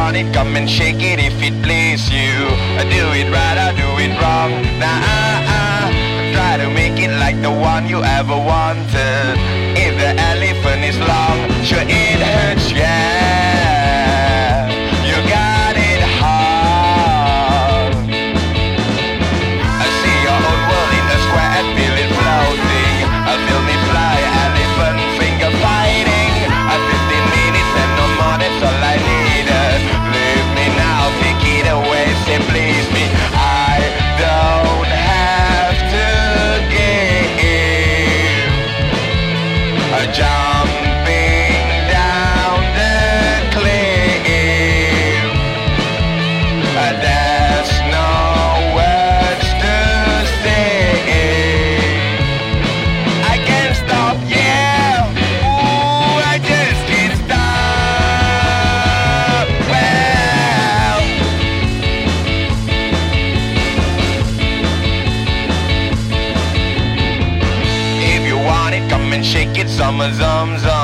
want it, come and shake it if it please you. Do it right or do it wrong. Nah, try to make it like the one you ever wanted. If the elephant is long, sure it hurts, yeah. You got it hard. I see your own world in a square and feel it floating. I feel me fly, elephant finger fighting. 15 minutes and no more, that's all I needed. Leave me now, take it away, say please me. I don't have to give. Jumping down the cliff. There's no words to say. I can't stop, yeah. Ooh, I just can't stop. Well, if you want it, come and shake it, some zum zum.